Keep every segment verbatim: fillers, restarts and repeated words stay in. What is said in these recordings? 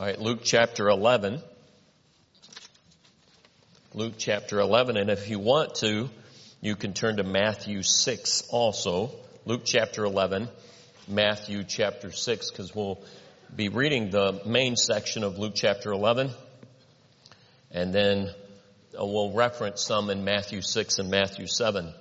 All right, Luke chapter eleven. Luke chapter eleven, and if you want to, you can turn to Matthew six also. Luke chapter eleven, Matthew chapter six, because we'll be reading the main section of Luke chapter eleven, and then we'll reference some in Matthew six and Matthew seven.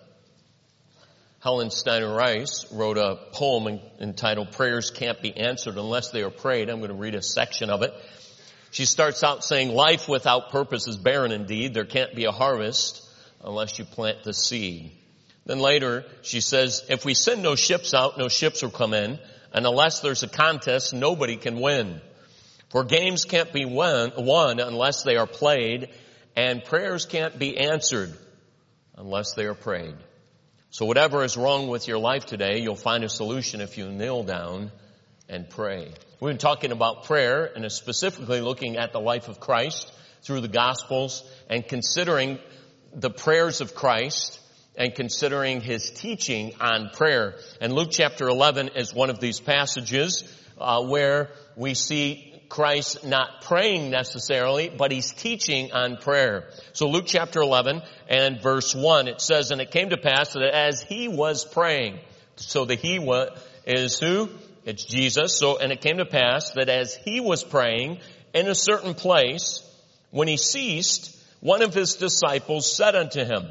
Helen Steiner Rice wrote a poem entitled "Prayers Can't Be Answered Unless They Are Prayed." I'm going to read a section of it. She starts out saying, "Life without purpose is barren indeed. There can't be a harvest unless you plant the seed." Then later she says, "If we send no ships out, no ships will come in. And unless there's a contest, nobody can win. For games can't be won, won unless they are played. And prayers can't be answered unless they are prayed." So whatever is wrong with your life today, you'll find a solution if you kneel down and pray. We've been talking about prayer and specifically looking at the life of Christ through the Gospels and considering the prayers of Christ and considering his teaching on prayer. And Luke chapter eleven is one of these passages uh, where we see Christ not praying necessarily, but he's teaching on prayer. So Luke chapter eleven and verse one, it says, "And it came to pass that as he was praying," so the he was, is who? It's Jesus. So, "And it came to pass that as he was praying in a certain place, when he ceased, one of his disciples said unto him,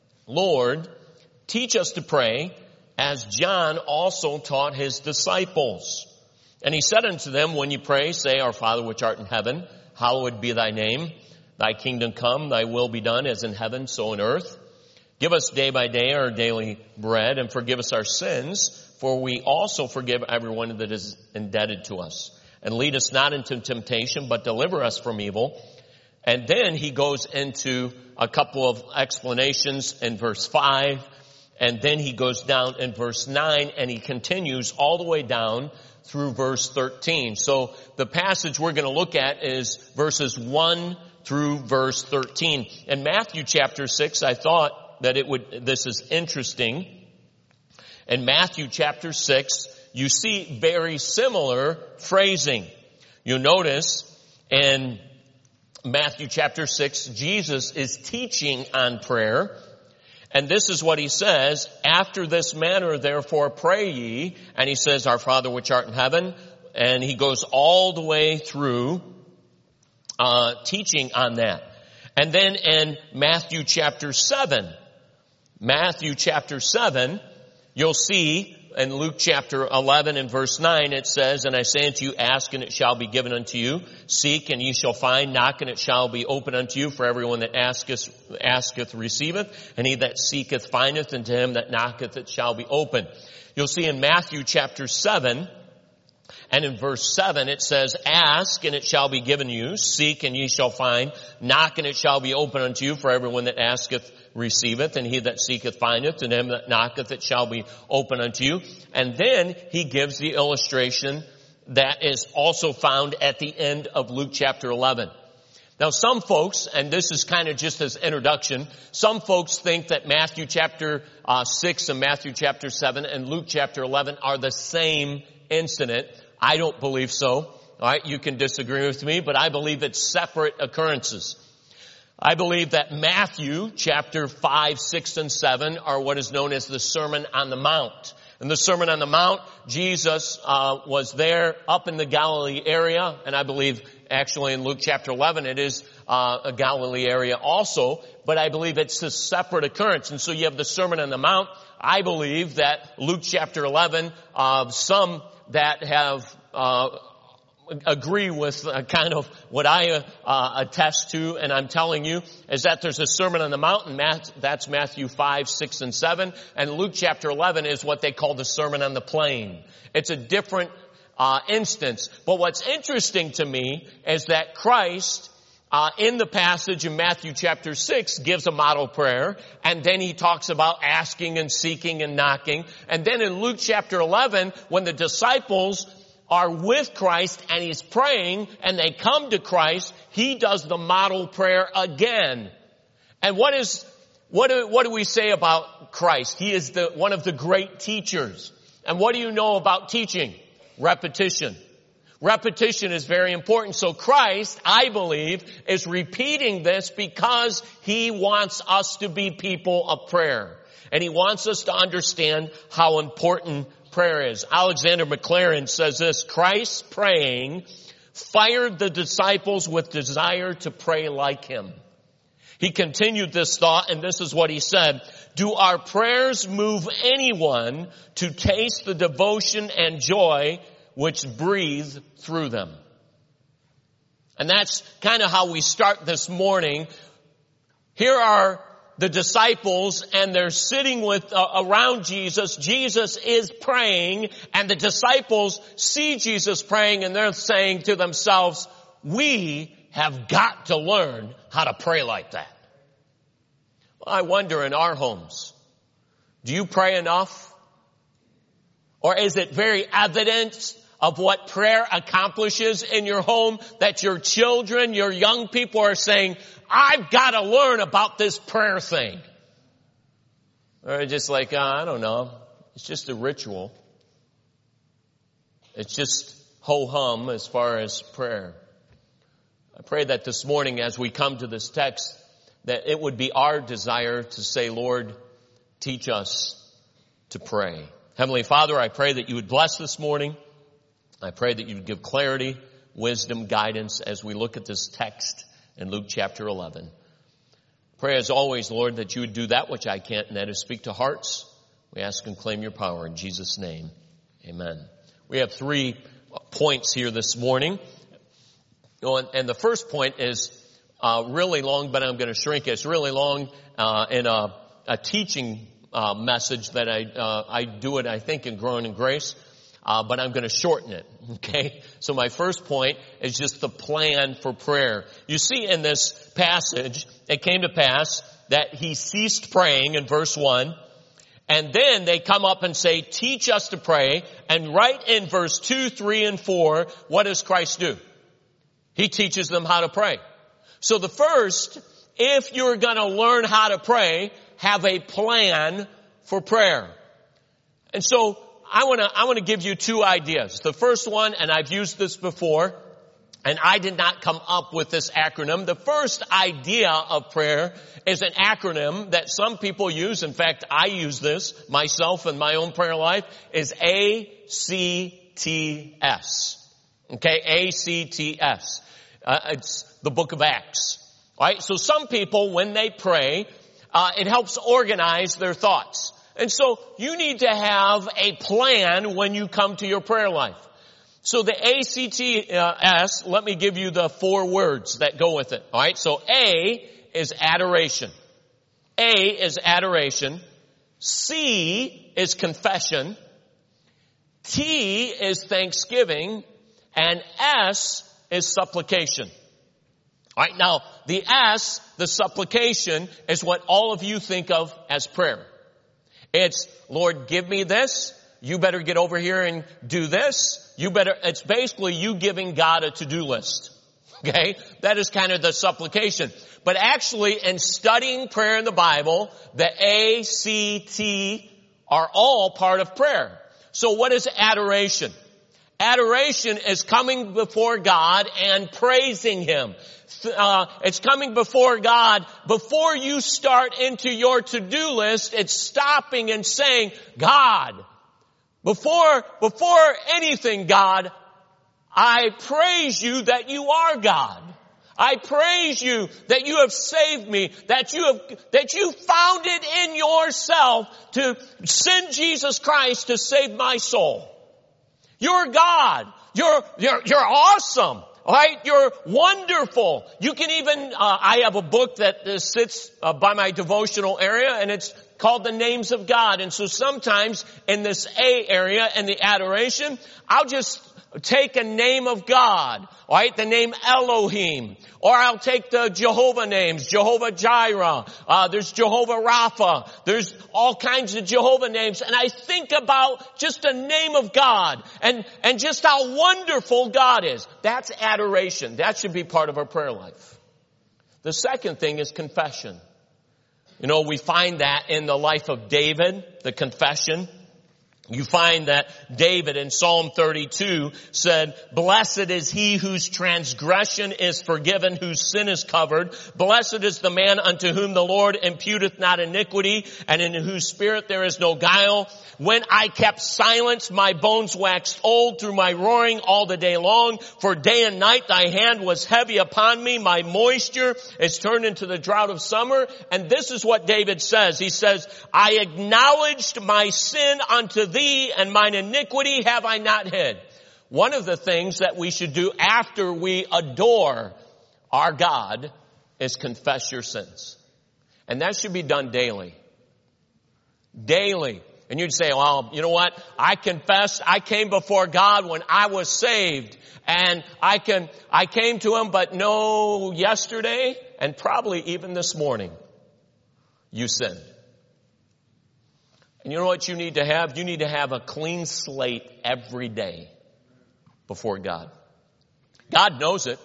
Lord, teach us to pray, as John also taught his disciples. And he said unto them, When you pray, say, Our Father which art in heaven, hallowed be thy name. Thy kingdom come, thy will be done, as in heaven, so on earth. Give us day by day our daily bread, and forgive us our sins, for we also forgive everyone that is indebted to us. And lead us not into temptation, but deliver us from evil." And then he goes into a couple of explanations in verse five, and then he goes down in verse nine, and he continues all the way down through verse thirteen. So the passage we're going to look at is verses one through verse thirteen. In Matthew chapter six, I thought that it would, this is interesting. In Matthew chapter six, you see very similar phrasing. You notice in Matthew chapter six, Jesus is teaching on prayer. And this is what he says, "After this manner, therefore, pray ye." And he says, "Our Father which art in heaven." And he goes all the way through uh teaching on that. And then in Matthew chapter seven, Matthew chapter seven, you'll see in Luke chapter eleven and verse nine, it says, "And I say unto you, ask and it shall be given unto you. Seek and ye shall find. Knock and it shall be opened unto you. For everyone that asketh, asketh receiveth. And he that seeketh findeth. And to him that knocketh it shall be opened." You'll see in Matthew chapter seven and in verse seven, it says, "Ask and it shall be given you. Seek and ye shall find. Knock and it shall be opened unto you. For everyone that asketh receiveth, and he that seeketh findeth, and him that knocketh it shall be open unto you." And then he gives the illustration that is also found at the end of Luke chapter eleven. Now some folks, and this is kind of just as introduction, some folks think that Matthew chapter uh, six and Matthew chapter seven and Luke chapter eleven are the same incident. I don't believe so. All right, you can disagree with me, but I believe it's separate occurrences. I believe that Matthew chapter five, six, and seven are what is known as the Sermon on the Mount. In the Sermon on the Mount, Jesus uh was there up in the Galilee area, and I believe actually in Luke chapter eleven it is uh a Galilee area also, but I believe it's a separate occurrence. And so you have the Sermon on the Mount. I believe that Luke chapter eleven, uh some that have uh agree with uh, kind of what I uh, uh, attest to, and I'm telling you, is that there's a Sermon on the Mount, and Matt, that's Matthew five, six, and seven, and Luke chapter eleven is what they call the Sermon on the Plain. It's a different uh instance. But what's interesting to me is that Christ, uh in the passage in Matthew chapter six, gives a model prayer, and then he talks about asking and seeking and knocking. And then in Luke chapter eleven, when the disciples are with Christ and he's praying and they come to Christ, he does the model prayer again. And what is, what do, what do we say about Christ? He is the, one of the great teachers. And what do you know about teaching? Repetition. Repetition is very important. So Christ, I believe, is repeating this because he wants us to be people of prayer. And he wants us to understand how important prayer is. Alexander McLaren says this: Christ's praying fired the disciples with desire to pray like him. He continued this thought, and this is what he said: do our prayers move anyone to taste the devotion and joy which breathe through them? And that's kind of how we start this morning. Here are the disciples, and they're sitting with uh, around Jesus. Jesus is praying, and the disciples see Jesus praying, and they're saying to themselves, we have got to learn how to pray like that. Well, I wonder, in our homes, do you pray enough? Or is it very evident of what prayer accomplishes in your home that your children, your young people are saying, I've got to learn about this prayer thing? Or just like, uh, I don't know, it's just a ritual. It's just ho-hum as far as prayer. I pray that this morning as we come to this text, that it would be our desire to say, Lord, teach us to pray. Heavenly Father, I pray that you would bless this morning. I pray that you would give clarity, wisdom, guidance as we look at this text in Luke chapter eleven. Pray as always, Lord, that you would do that which I can't, and that is speak to hearts. We ask and claim your power in Jesus' name. Amen. We have three points here this morning. And the first point is uh, really long, but I'm going to shrink it. It's really long uh, in a, a teaching uh, message that I uh, I do it, I think, in Growing in Grace. Uh, but I'm going to shorten it, okay? So my first point is just the plan for prayer. You see in this passage, it came to pass that he ceased praying in verse one, and then they come up and say, teach us to pray, and right in verse two, three, and four, what does Christ do? He teaches them how to pray. So the first, if you're going to learn how to pray, have a plan for prayer. And so I want to, I want to give you two ideas. The first one, and I've used this before, and I did not come up with this acronym. The first idea of prayer is an acronym that some people use. In fact, I use this myself in my own prayer life, is A C T S. Okay, A C T S. Uh, it's the book of Acts. All right, so some people, when they pray, uh, it helps organize their thoughts. And so you need to have a plan when you come to your prayer life. So the A C T S, let me give you the four words that go with it. All right. So A is adoration. A is adoration. C is confession. T is thanksgiving. And S is supplication. All right. Now, the S, the supplication, is what all of you think of as prayer. It's, Lord, give me this. You better get over here and do this. You better, it's basically you giving God a to-do list. Okay? That is kind of the supplication. But actually, in studying prayer in the Bible, the A, C, T are all part of prayer. So what is adoration? Adoration is coming before God and praising Him. Uh, it's coming before God. Before you start into your to-do list, it's stopping and saying, God, before, before anything, God, I praise you that you are God. I praise you that you have saved me, that you have, that you found it in yourself to send Jesus Christ to save my soul. You're God. You're, you're, you're awesome. Right? You're wonderful. You can even, uh, I have a book that uh, sits uh, by my devotional area, and it's called The Names of God. And so sometimes in this A area and the adoration, I'll just take a name of God, right? The name Elohim. Or I'll take the Jehovah names, Jehovah Jireh. Uh, there's Jehovah Rapha. There's all kinds of Jehovah names. And I think about just a name of God and, and just how wonderful God is. That's adoration. That should be part of our prayer life. The second thing is confession. You know, we find that in the life of David, the confession. You find that David in Psalm thirty-two said, "Blessed is he whose transgression is forgiven, whose sin is covered. Blessed is the man unto whom the Lord imputeth not iniquity, and in whose spirit there is no guile. When I kept silence, my bones waxed old through my roaring all the day long. For day and night thy hand was heavy upon me. My moisture is turned into the drought of summer." And this is what David says. He says, "I acknowledged my sin unto thee, and mine iniquity have I not hid." One of the things that we should do after we adore our God is confess your sins. And that should be done daily. Daily. And you'd say, "Well, you know what? I confessed, I came before God when I was saved. And I can, I came to Him, but no, yesterday, and probably even this morning, you sinned." And you know what you need to have? You need to have a clean slate every day before God. God knows it.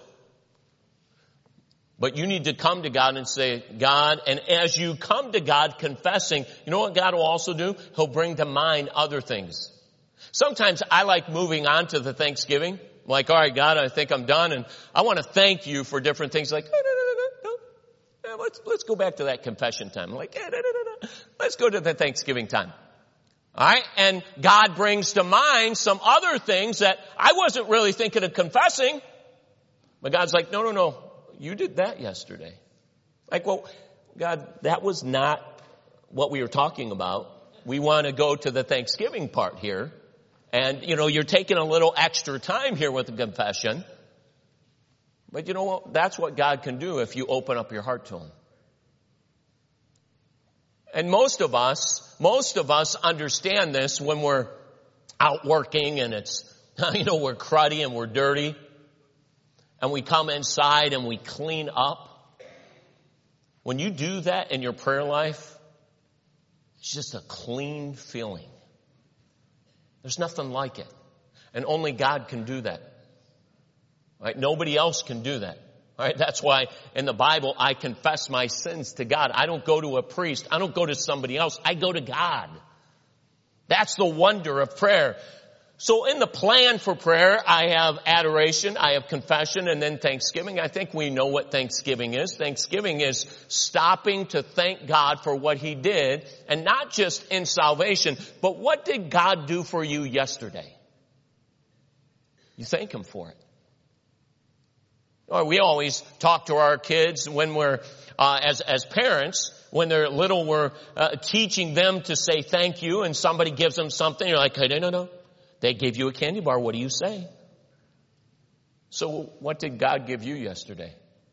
But you need to come to God and say, "God," and as you come to God confessing, you know what God will also do? He'll bring to mind other things. Sometimes I like moving on to the Thanksgiving. I'm like, "All right, God, I think I'm done, and I want to thank you for different things." Like, "No, no, no, no, no. Yeah, let's, let's go back to that confession time." I'm like, "Yeah, no, no, no, no. Let's go to the Thanksgiving time." All right. And God brings to mind some other things that I wasn't really thinking of confessing. But God's like, "No, no, no. You did that yesterday." Like, "Well, God, that was not what we were talking about. We want to go to the Thanksgiving part here. And, you know, you're taking a little extra time here with the confession." But you know what? That's what God can do if you open up your heart to Him. And most of us, most of us understand this when we're out working and it's, you know, we're cruddy and we're dirty. And we come inside and we clean up. When you do that in your prayer life, it's just a clean feeling. There's nothing like it. And only God can do that. Right? Nobody else can do that. Right? That's why in the Bible I confess my sins to God. I don't go to a priest. I don't go to somebody else. I go to God. That's the wonder of prayer. So in the plan for prayer, I have adoration, I have confession, and then thanksgiving. I think we know what thanksgiving is. Thanksgiving is stopping to thank God for what He did, and not just in salvation, but what did God do for you yesterday? You thank Him for it. Or we always talk to our kids when we're, uh, as, as parents, when they're little, we're uh, teaching them to say thank you, and somebody gives them something, you're like, "Hey, no, no, no. They gave you a candy bar. What do you say?" So what did God give you yesterday?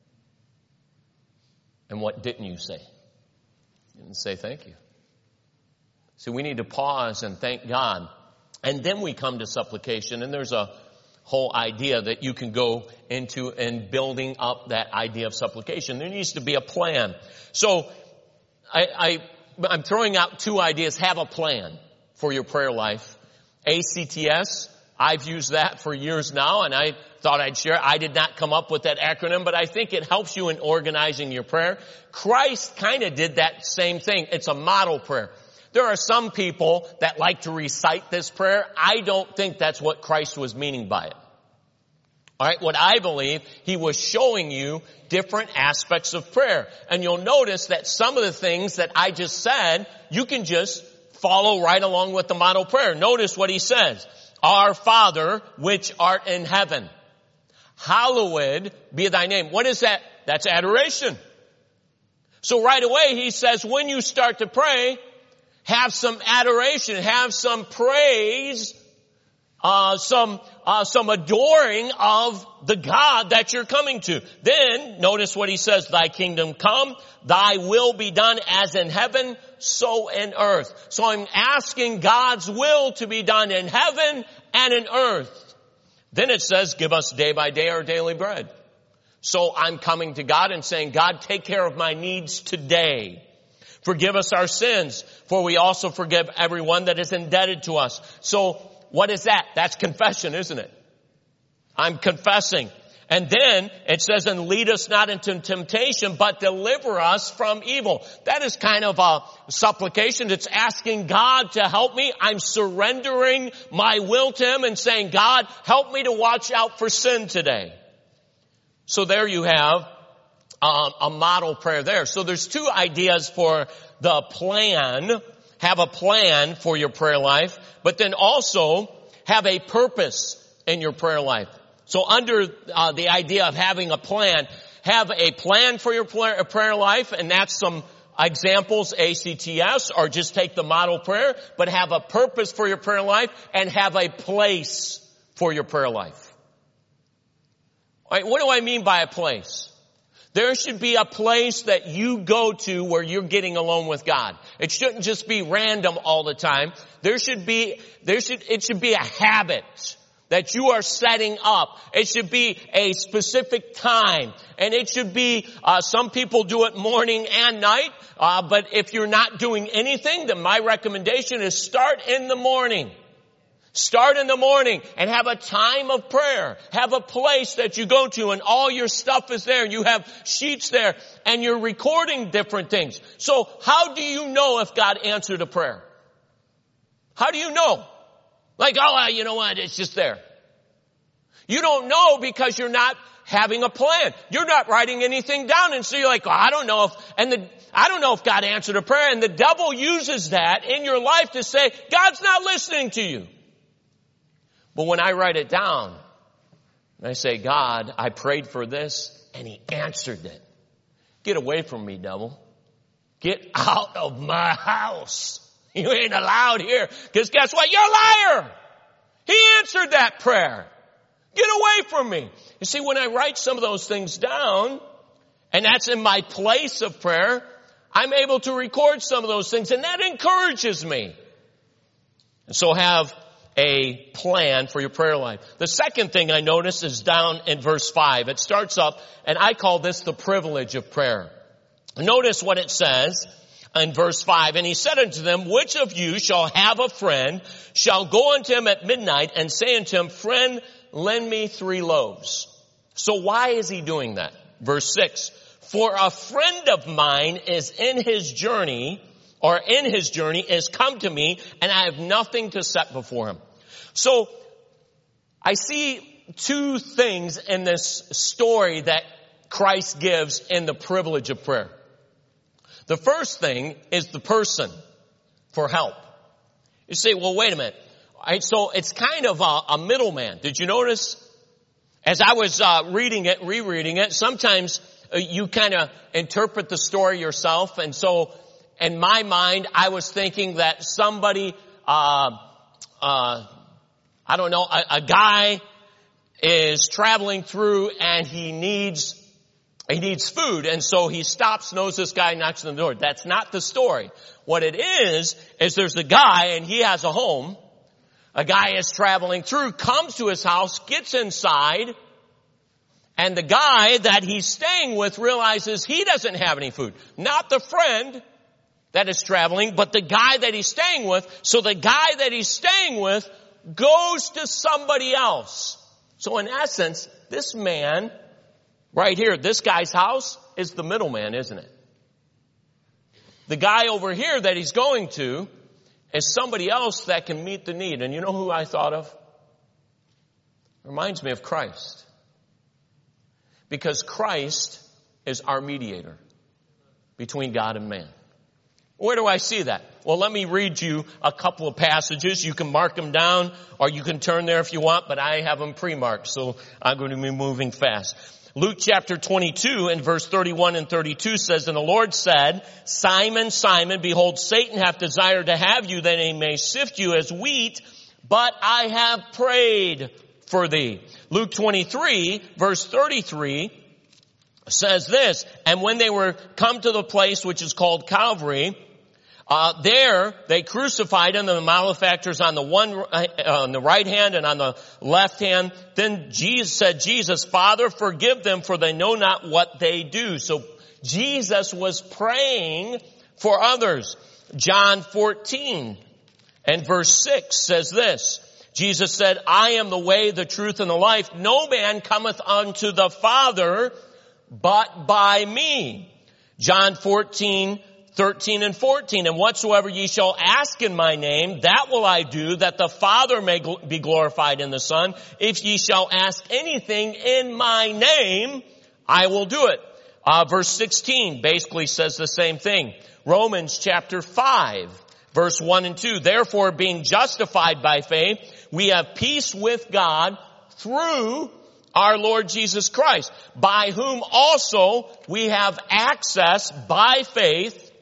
And what didn't you say? You didn't say thank you. So we need to pause and thank God. And then we come to supplication. And there's a whole idea that you can go into in building up that idea of supplication. There needs to be a plan. So I, I, I'm throwing out two ideas. Have a plan for your prayer life. A C T S, I've used that for years now, and I thought I'd share. I did not come up with that acronym, but I think it helps you in organizing your prayer. Christ kind of did that same thing. It's a model prayer. There are some people that like to recite this prayer. I don't think that's what Christ was meaning by it. All right, what I believe, He was showing you different aspects of prayer. And you'll notice that some of the things that I just said, you can just follow right along with the model prayer. Notice what He says. "Our Father, which art in heaven, hallowed be thy name." What is that? That's adoration. So right away He says, when you start to pray, have some adoration, have some praise, uh, some, uh, some adoring of the God that you're coming to. Then notice what He says, "Thy kingdom come, thy will be done as in heaven, so in earth." So I'm asking God's will to be done in heaven and in earth. Then it says, "Give us day by day our daily bread." So I'm coming to God and saying, "God, take care of my needs today. Forgive us our sins, for we also forgive everyone that is indebted to us." So what is that? That's confession, isn't it? I'm confessing. And then it says, and lead us not into temptation, but deliver us from evil. That is kind of a supplication. It's asking God to help me. I'm surrendering my will to Him and saying, God, help me to watch out for sin today. So there you have um, a model prayer there. So there's two ideas for the plan. Have a plan for your prayer life, but then also have a purpose in your prayer life. So under uh, the idea of having a plan, have a plan for your prayer life, and that's some examples, A C T S, or just take the model prayer, but have a purpose for your prayer life and have a place for your prayer life. All right, what do I mean by a place? There should be a place that you go to where you're getting alone with God. It shouldn't just be random all the time. There should be, there should, it should be a habit that you are setting up. It should be a specific time. And it should be, uh, some people do it morning and night. Uh, but if you're not doing anything, then my recommendation is start in the morning. Start in the morning and have a time of prayer. Have a place that you go to and all your stuff is there. You have sheets there and you're recording different things. So how do you know if God answered a prayer? How do you know? Like, oh, you know what? It's just there. You don't know because you're not having a plan. You're not writing anything down. And so you're like, oh, I don't know if, and the, I don't know if God answered a prayer. And the devil uses that in your life to say, God's not listening to you. But when I write it down, and I say, God, I prayed for this, and He answered it. Get away from me, devil. Get out of my house. You ain't allowed here. Because guess what? You're a liar. He answered that prayer. Get away from me. You see, when I write some of those things down, and that's in my place of prayer, I'm able to record some of those things, and that encourages me. And so have a plan for your prayer life. The second thing I notice is down in verse five. It starts up, and I call this the privilege of prayer. Notice what it says in verse five. And he said unto them, which of you shall have a friend, shall go unto him at midnight and say unto him, friend, lend me three loaves. So why is he doing that? Verse six. For a friend of mine is in his journey, or in his journey is come to me, and I have nothing to set before him. So I see two things in this story that Christ gives in the privilege of prayer. The first thing is the person for help. You say, well, wait a minute. All right, so it's kind of a, a middleman. Did you notice? As I was uh, reading it, rereading it, sometimes uh, you kind of interpret the story yourself, and so in my mind, I was thinking that somebody, uh, uh, I don't know, a, a guy is traveling through and he needs, he needs food. And so he stops, knows this guy, knocks on the door. That's not the story. What it is, is there's a guy and he has a home. A guy is traveling through, comes to his house, gets inside, and the guy that he's staying with realizes he doesn't have any food. Not the friend that is traveling, but the guy that he's staying with. So the guy that he's staying with goes to somebody else. So in essence, this man right here, this guy's house is the middleman, isn't it? The guy over here that he's going to is somebody else that can meet the need. And you know who I thought of? Reminds me of Christ. Because Christ is our mediator between God and man. Where do I see that? Well, let me read you a couple of passages. You can mark them down or you can turn there if you want, but I have them pre-marked, so I'm going to be moving fast. Luke chapter twenty-two and verse thirty-one and thirty-two says, and the Lord said, Simon, Simon, behold, Satan hath desired to have you that he may sift you as wheat, but I have prayed for thee. Luke twenty-three verse thirty-three says this, and when they were come to the place which is called Calvary, Uh, there they crucified him, the malefactors on the one, uh, on the right hand and on the left hand. Then Jesus said, Jesus, Father, forgive them, for they know not what they do. So Jesus was praying for others. John fourteen and verse six says this, Jesus said, I am the way, the truth, and the life. No man cometh unto the Father but by me. John fourteen, thirteen and fourteen. And whatsoever ye shall ask in my name, that will I do, that the Father may gl- be glorified in the Son. If ye shall ask anything in my name, I will do it. Uh, verse sixteen basically says the same thing. Romans chapter five, verse one and two. Therefore, being justified by faith, we have peace with God through our Lord Jesus Christ, by whom also we have access by faith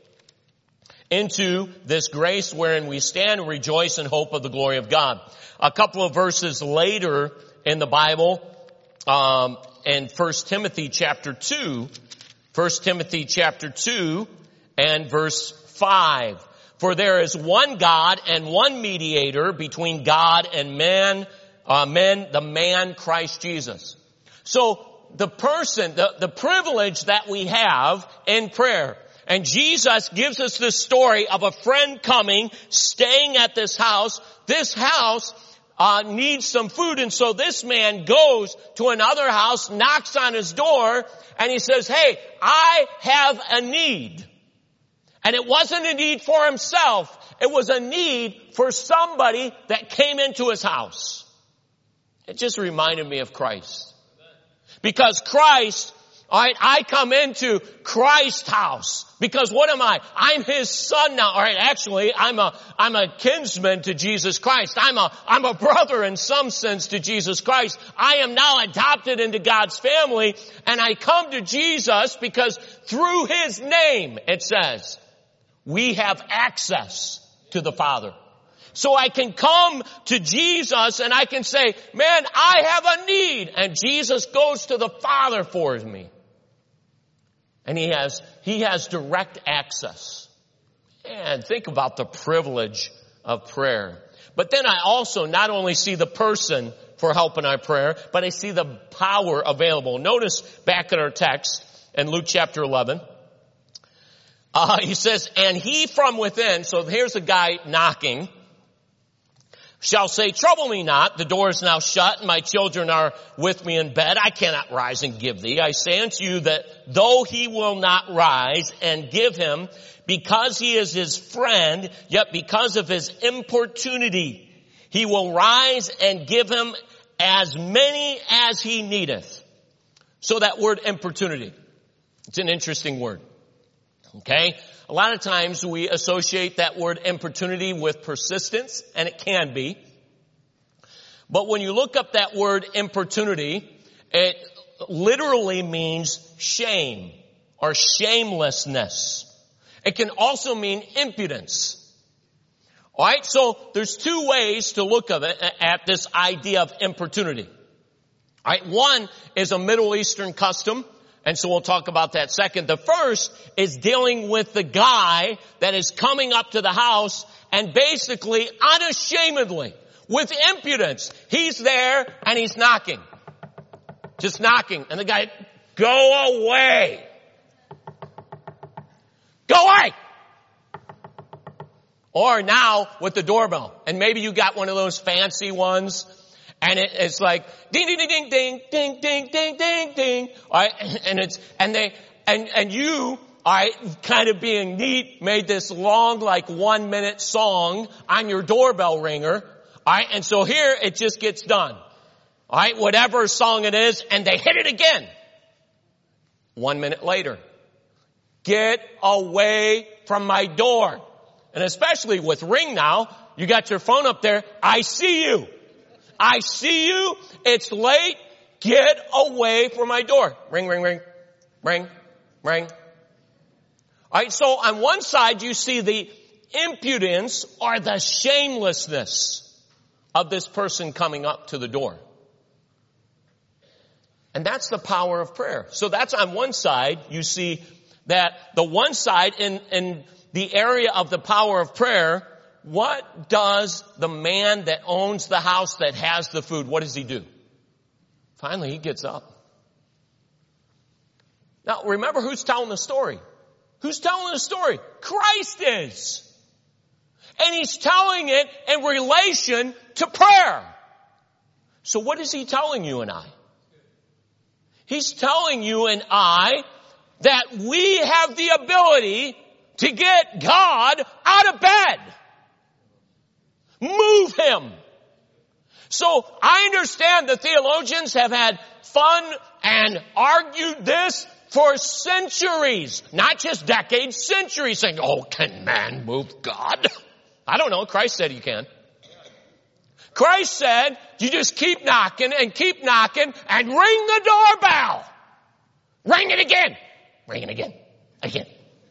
into this grace wherein we stand and rejoice in hope of the glory of God. A couple of verses later in the Bible, um, in First Timothy chapter two, First Timothy chapter two and verse five. For there is one God and one mediator between God and man, uh, men, the man Christ Jesus. So the person, the, the privilege that we have in prayer. And Jesus gives us this story of a friend coming, staying at this house. This house uh, needs some food. And so this man goes to another house, knocks on his door, and he says, hey, I have a need. And it wasn't a need for himself. It was a need for somebody that came into his house. It just reminded me of Christ. Because Christ, all right, I come into Christ's house. Because what am I? I'm his son now. All right, actually, I'm a, I'm a kinsman to Jesus Christ. I'm a, I'm a brother in some sense to Jesus Christ. I am now adopted into God's family. And I come to Jesus because through his name, it says, we have access to the Father. So I can come to Jesus and I can say, man, I have a need. And Jesus goes to the Father for me. And he has, he has direct access. And think about the privilege of prayer. But then I also not only see the person for help in our prayer, but I see the power available. Notice back in our text in Luke chapter eleven. Uh, he says, and he from within, so here's a guy knocking, shall say, trouble me not, the door is now shut, and my children are with me in bed. I cannot rise and give thee. I say unto you that though he will not rise and give him, because he is his friend, yet because of his importunity, he will rise and give him as many as he needeth. So that word importunity, it's an interesting word. Okay? A lot of times we associate that word importunity with persistence, and it can be. But when you look up that word importunity, it literally means shame or shamelessness. It can also mean impudence. Alright, so there's two ways to look at it, at this idea of importunity. Alright, one is a Middle Eastern custom. And so we'll talk about that second. The first is dealing with the guy that is coming up to the house and basically unashamedly, with impudence, he's there and he's knocking. Just knocking. And the guy, go away. Go away. Or now with the doorbell. And maybe you got one of those fancy ones. And it, it's like ding ding ding ding ding ding ding ding ding. All right, and it's and they and and you, all right, kind of being neat, made this long like one minute song on your doorbell ringer. All right, and so here it just gets done. All right, whatever song it is, and they hit it again. One minute later, get away from my door. And especially with Ring now, you got your phone up there. I see you. I see you. It's late. Get away from my door. Ring, ring, ring, ring, ring. All right. So on one side, you see the impudence or the shamelessness of this person coming up to the door. And that's the power of prayer. So that's on one side. You see that the one side in, in the area of the power of prayer. What does the man that owns the house that has the food, what does he do? Finally, he gets up. Now, remember who's telling the story? Who's telling the story? Christ is. And he's telling it in relation to prayer. So what is he telling you and I? He's telling you and I that we have the ability to get God out of bed. Move him. So I understand the theologians have had fun and argued this for centuries, not just decades, centuries, saying, oh, can man move God? I don't know. Christ said you can. Christ said you just keep knocking and keep knocking and ring the doorbell. Ring it again. Ring it again. Again.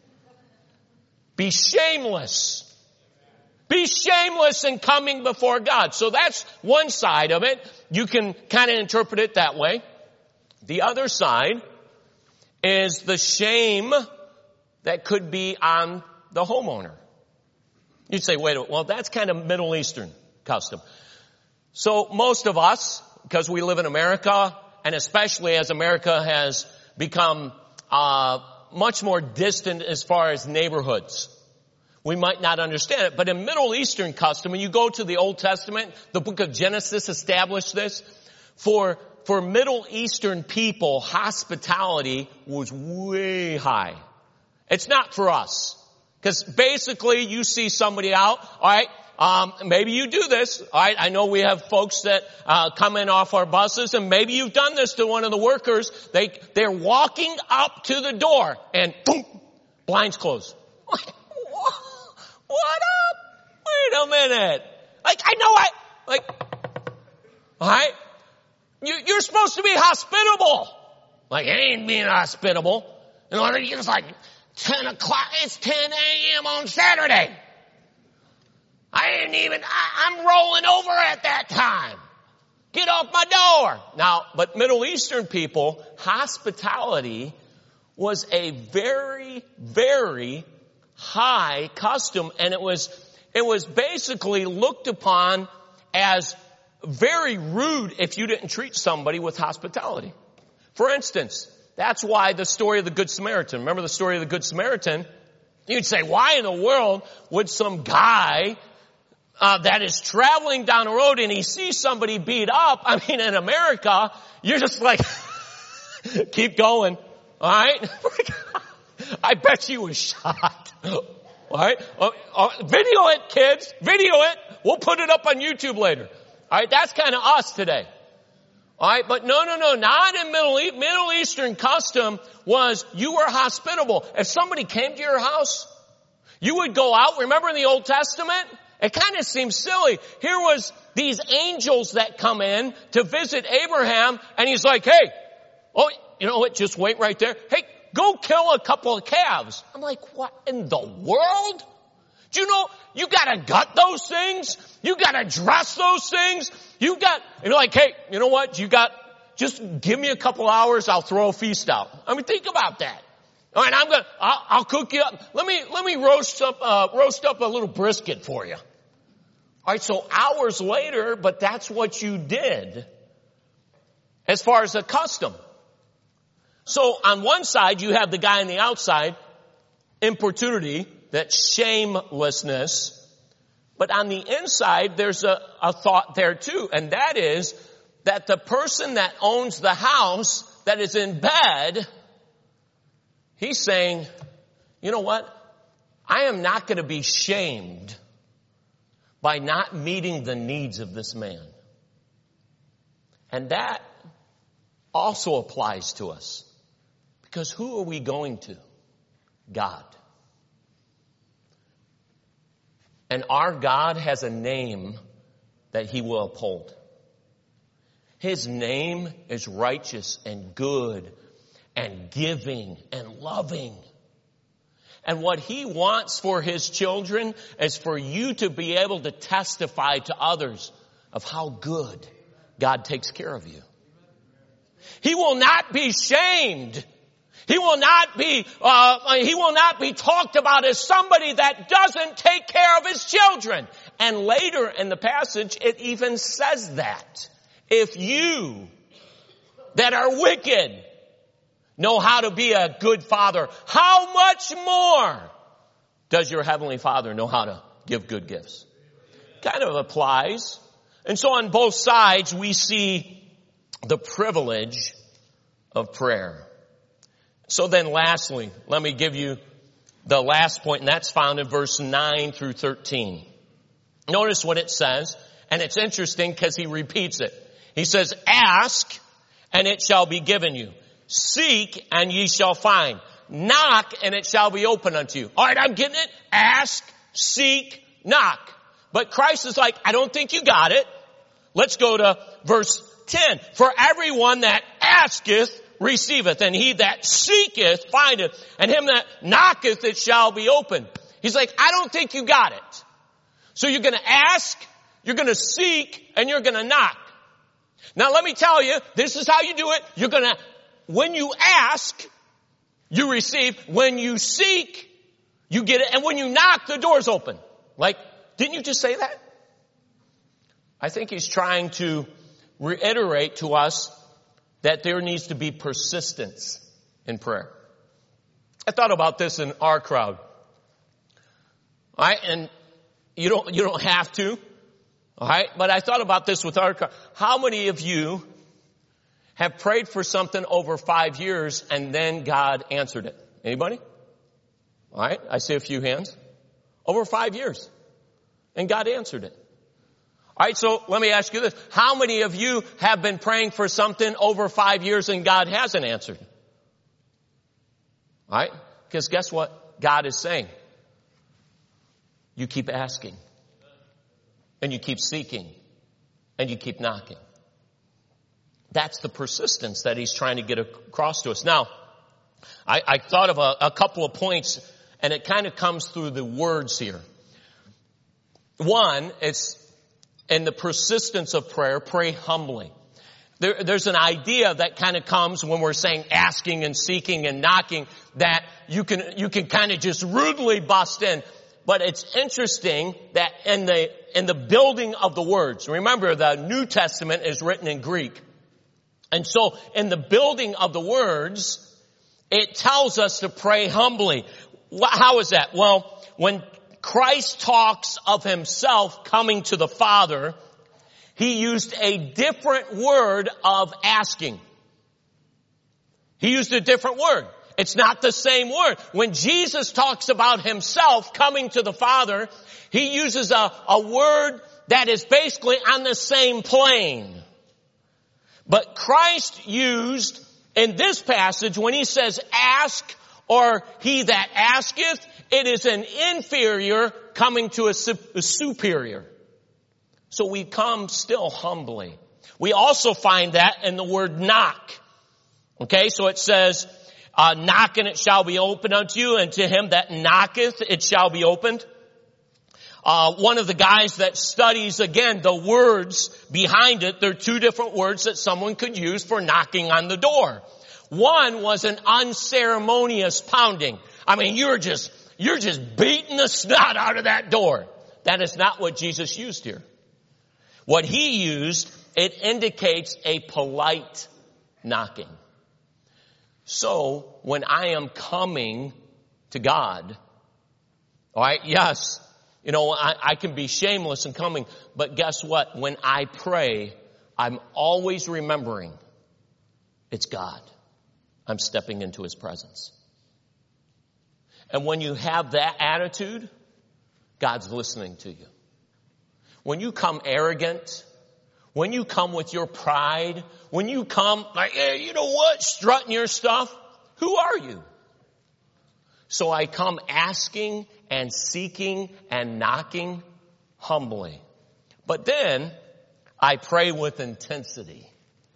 Be shameless. Be shameless in coming before God. So that's one side of it. You can kind of interpret it that way. The other side is the shame that could be on the homeowner. You'd say, wait a minute, well, that's kind of Middle Eastern custom. So most of us, because we live in America, and especially as America has become uh much more distant as far as neighborhoods, we might not understand it. But in Middle Eastern custom, when you go to the Old Testament, the book of Genesis established this. For, for Middle Eastern people, hospitality was way high. It's not for us. Because basically you see somebody out, alright, um, maybe you do this, alright, I know we have folks that, uh, come in off our buses, and maybe you've done this to one of the workers. They, they're walking up to the door, and boom, blinds closed. What up? Wait a minute. Like, I know I, like, alright? You, you're supposed to be hospitable. Like, it ain't being hospitable. You know, it's like ten o'clock, it's ten a.m. on Saturday. I didn't even, I, I'm rolling over at that time. Get off my door. Now, but Middle Eastern people, hospitality was a very, very high custom, and it was, it was basically looked upon as very rude if you didn't treat somebody with hospitality. For instance, that's why the story of the Good Samaritan, remember the story of the Good Samaritan? You'd say, why in the world would some guy uh, that is traveling down the road and he sees somebody beat up? I mean, in America, you're just like, keep going, all right? I bet you was shocked. All right? Uh, uh, video it, kids. Video it. We'll put it up on YouTube later. All right? That's kind of us today. All right? But no, no, no. Not in Middle East. Middle Eastern custom was you were hospitable. If somebody came to your house, you would go out. Remember in the Old Testament? It kind of seems silly. Here was these angels that come in to visit Abraham, and he's like, hey, oh, you know what? Just wait right there. Hey, go kill a couple of calves. I'm like, what in the world? Do you know, you gotta gut those things. You gotta dress those things. You got, you're like, hey, you know what? You got, just give me a couple hours. I'll throw a feast out. I mean, think about that. All right, I'm gonna, I'll, I'll cook you up. Let me, let me roast up, uh, roast up a little brisket for you. All right, so hours later, but that's what you did as far as a custom. So on one side, you have the guy on the outside, importunity, that shamelessness. But on the inside, there's a, a thought there too. And that is that the person that owns the house that is in bed, he's saying, you know what? I am not going to be shamed by not meeting the needs of this man. And that also applies to us. Because who are we going to? God. And our God has a name that he will uphold. His name is righteous and good and giving and loving. And what he wants for his children is for you to be able to testify to others of how good God takes care of you. He will not be shamed. He will not be, uh, he will not be talked about as somebody that doesn't take care of his children. And later in the passage, it even says that. If you that are wicked know how to be a good father, how much more does your heavenly Father know how to give good gifts. Kind of applies. And so on both sides, we see the privilege of prayer. So then lastly, let me give you the last point, and that's found in verse nine through thirteen. Notice what it says, and it's interesting because he repeats it. He says, ask, and it shall be given you. Seek, and ye shall find. Knock, and it shall be open unto you. All right, I'm getting it. Ask, seek, knock. But Christ is like, I don't think you got it. Let's go to verse ten. For everyone that asketh, receiveth, and he that seeketh, findeth, and him that knocketh, it shall be open. He's like, I don't think you got it. So you're going to ask, you're going to seek, and you're going to knock. Now let me tell you, this is how you do it. You're going to, when you ask, you receive. When you seek, you get it. And when you knock, the door's open. Like, didn't you just say that? I think he's trying to reiterate to us that there needs to be persistence in prayer. I thought about this in our crowd. All right, and you don't, you don't have to. All right, but I thought about this with our crowd. How many of you have prayed for something over five years and then God answered it? Anybody? All right, I see a few hands. Over five years. And God answered it. All right, so let me ask you this. How many of you have been praying for something over five years and God hasn't answered? All right, because guess what God is saying? You keep asking. And you keep seeking. And you keep knocking. That's the persistence that he's trying to get across to us. Now, I, I thought of a, a couple of points, and it kind of comes through the words here. One, it's in the persistence of prayer, pray humbly. There, there's an idea that kind of comes when we're saying asking and seeking and knocking that you can, you can kind of just rudely bust in. But it's interesting that in the, in the building of the words, remember the New Testament is written in Greek. And so in the building of the words, it tells us to pray humbly. How is that? Well, when Christ talks of himself coming to the Father, he used a different word of asking. He used a different word. It's not the same word. When Jesus talks about himself coming to the Father, he uses a, a word that is basically on the same plane. But Christ used in this passage, when he says ask or he that asketh, it is an inferior coming to a, a superior. So we come still humbly. We also find that in the word knock. Okay, so it says, uh, knock and it shall be opened unto you, and to him that knocketh it shall be opened. Uh, one of the guys that studies, again, the words behind it, there are two different words that someone could use for knocking on the door. One was an unceremonious pounding. I mean, you're just, you're just beating the snot out of that door. That is not what Jesus used here. What he used, it indicates a polite knocking. So, when I am coming to God, all right, yes, you know, I, I can be shameless in coming, but guess what? When I pray, I'm always remembering it's God. I'm stepping into his presence. And when you have that attitude, God's listening to you. When you come arrogant, when you come with your pride, when you come like, hey, you know what, strutting your stuff, who are you? So I come asking and seeking and knocking humbly. But then I pray with intensity.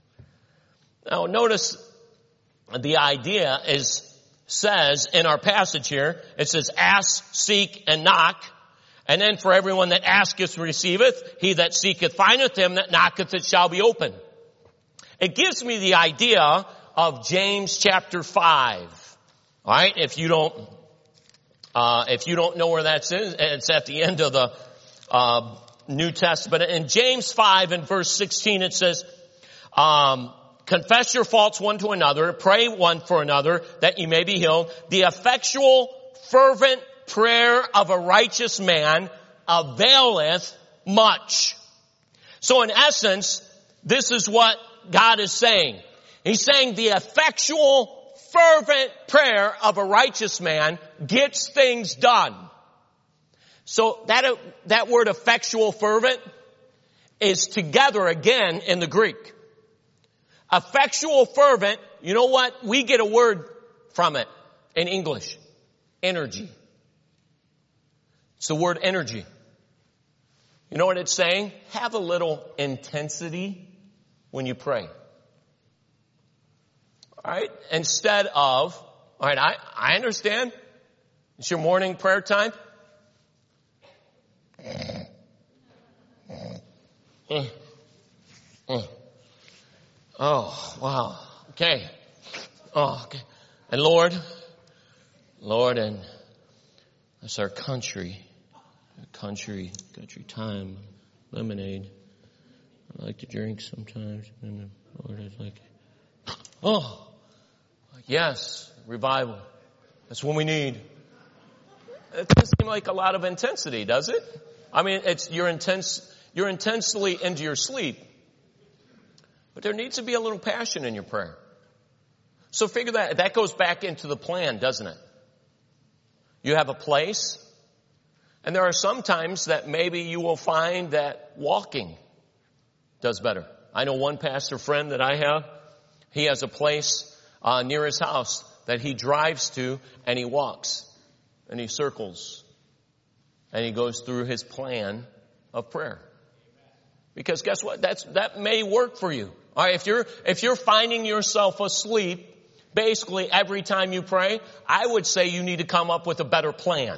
Now notice the idea is, says in our passage here, it says ask, seek, and knock. And then for everyone that asketh receiveth, he that seeketh findeth, him that knocketh it shall be open. It gives me the idea of James chapter five. All right, if you don't, uh, if you don't know where that's in, it's at the end of the uh, New Testament. In James five and verse sixteen, it says, um, confess your faults one to another, pray one for another, that you may be healed. The effectual, fervent prayer of a righteous man availeth much. So in essence, this is what God is saying. He's saying the effectual, fervent prayer of a righteous man gets things done. So that, that word effectual, fervent is together again in the Greek. Effectual, fervent, you know what? We get a word from it in English. Energy. It's the word energy. You know what it's saying? Have a little intensity when you pray. All right? Instead of, all right, I, I understand. It's your morning prayer time. Oh, wow. Okay. Oh, okay. And Lord, Lord, and that's our country. Country, country time, lemonade. I like to drink sometimes. And the Lord is like, oh, yes, revival. That's what we need. It doesn't seem like a lot of intensity, does it? I mean, it's you're intense. You're intensely into your sleep, but there needs to be a little passion in your prayer. So figure that that goes back into the plan, doesn't it? You have a place. And there are some times that maybe you will find that walking does better. I know one pastor friend that I have. He has a place uh, near his house that he drives to, and he walks, and he circles, and he goes through his plan of prayer. Because guess what? That's that may work for you. All right, if you're if you're finding yourself asleep basically every time you pray, I would say you need to come up with a better plan.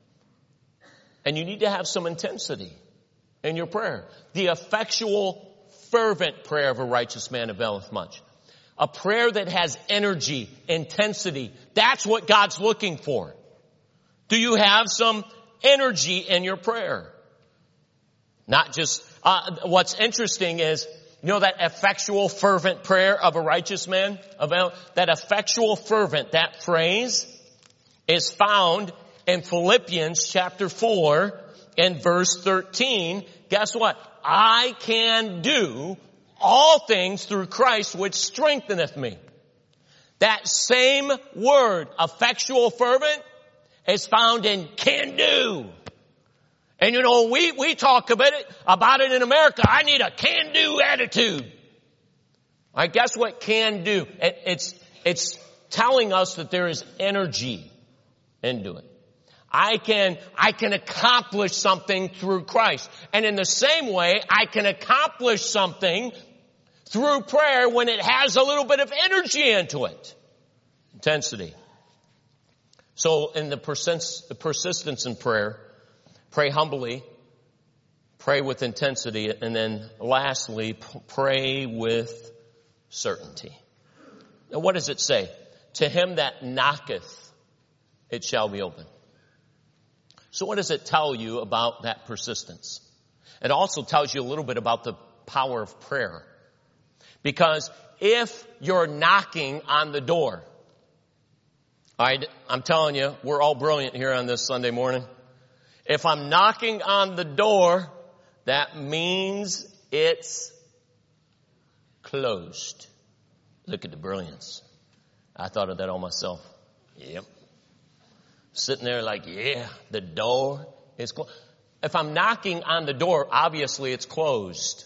And you need to have some intensity in your prayer. The effectual, fervent prayer of a righteous man availeth much. A prayer that has energy, intensity. That's what God's looking for. Do you have some energy in your prayer? Not just, uh, what's interesting is, you know that effectual, fervent prayer of a righteous man? About that effectual, fervent, that phrase is found in Philippians chapter four and verse thirteen. Guess what? I can do all things through Christ which strengtheneth me. That same word, effectual, fervent, is found in can do. And you know, we, we talk about it, about it in America. I need a can do attitude. I guess what can do? It, it's, it's telling us that there is energy into it. I can, I can accomplish something through Christ. And in the same way, I can accomplish something through prayer when it has a little bit of energy into it. Intensity. So in the persist, persistence in prayer, pray humbly, pray with intensity, and then lastly, pray with certainty. Now what does it say? To him that knocketh, it shall be open. So what does it tell you about that persistence? It also tells you a little bit about the power of prayer. Because if you're knocking on the door, I, I'm telling you, we're all brilliant here on this Sunday morning. If I'm knocking on the door, that means it's closed. Look at the brilliance. I thought of that all myself. Yep. Sitting there like, yeah, the door is closed. If I'm knocking on the door, obviously it's closed.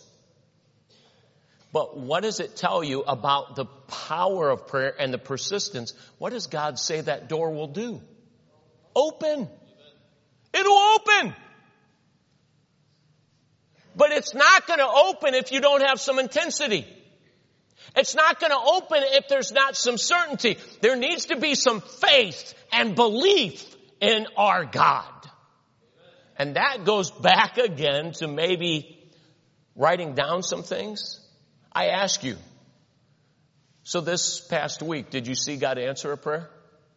But what does it tell you about the power of prayer and the persistence? What does God say that door will do? Open. It'll open. But it's not going to open if you don't have some intensity. It's not going to open if there's not some certainty. There needs to be some faith and belief in our God. And that goes back again to maybe writing down some things. I ask you, so this past week, did you see God answer a prayer?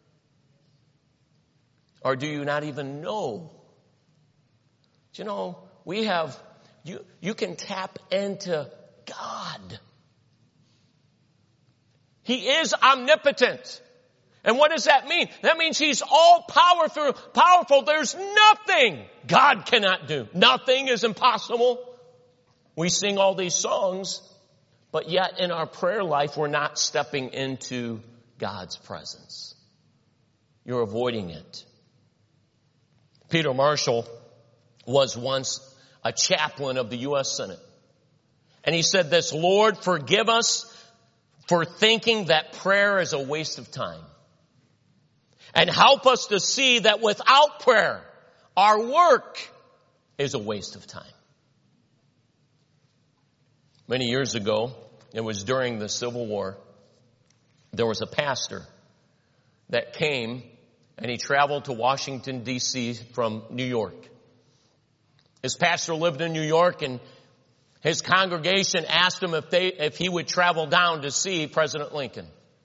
Or do you not even know? You know, we have, you, you can tap into God. He is omnipotent. And what does that mean? That means he's all powerful, powerful. There's nothing God cannot do. Nothing is impossible. We sing all these songs, but yet in our prayer life, we're not stepping into God's presence. You're avoiding it. Peter Marshall was once a chaplain of the U S Senate. And he said this, Lord, forgive us for thinking that prayer is a waste of time. And help us to see that without prayer, our work is a waste of time. Many years ago, it was during the Civil War, there was a pastor that came and he traveled to Washington, D C from New York. His pastor lived in New York, and his congregation asked him if they, if he would travel down to see President Lincoln.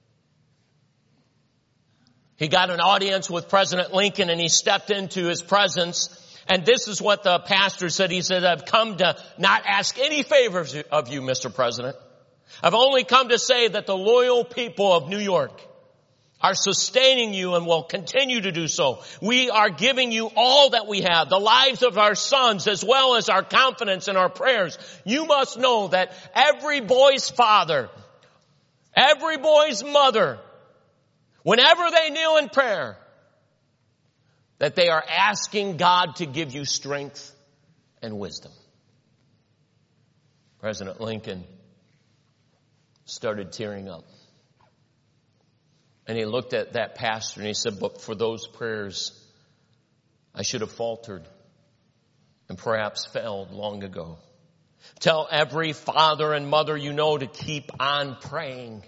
He got an audience with President Lincoln, and he stepped into his presence. And this is what the pastor said. He said, I've come to not ask any favors of you, Mister President. I've only come to say that the loyal people of New York are sustaining you and will continue to do so. We are giving you all that we have, the lives of our sons, as well as our confidence and our prayers. You must know that every boy's father, every boy's mother, whenever they kneel in prayer, that they are asking God to give you strength and wisdom. President Lincoln started tearing up. And he looked at that pastor and he said, but for those prayers, I should have faltered and perhaps failed long ago. Tell every father and mother you know to keep on praying.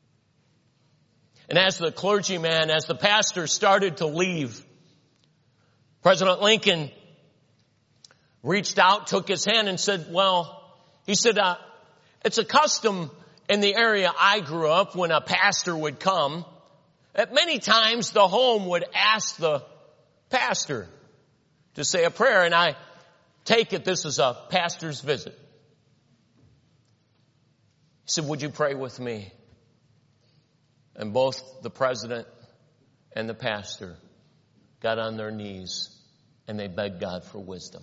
And as the clergyman, as the pastor started to leave, President Lincoln reached out, took his hand and said, well, he said, uh, it's a custom in the area I grew up when a pastor would come. At many times the home would ask the pastor to say a prayer, and I take it this is a pastor's visit. He said, would you pray with me? And both the president and the pastor got on their knees and they begged God for wisdom.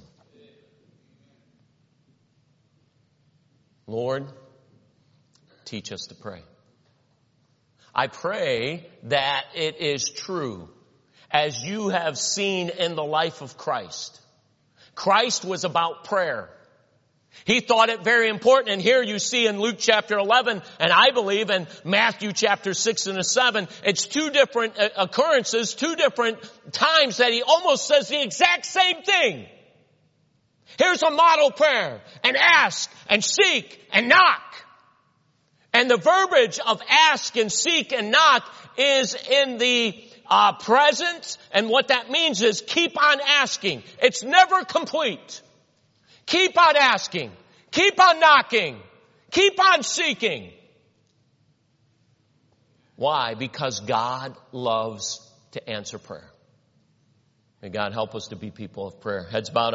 Lord, teach us to pray. I pray that it is true, as you have seen in the life of Christ. Christ was about prayer. He thought it very important, and here you see in Luke chapter eleven, and I believe in Matthew chapter six and seven, it's two different occurrences, two different times that he almost says the exact same thing. Here's a model prayer, and ask, and seek, and knock. And the verbiage of ask and seek and knock is in the uh, present. And what that means is keep on asking. It's never complete. Keep on asking. Keep on knocking. Keep on seeking. Why? Because God loves to answer prayer. May God help us to be people of prayer. Heads bowed.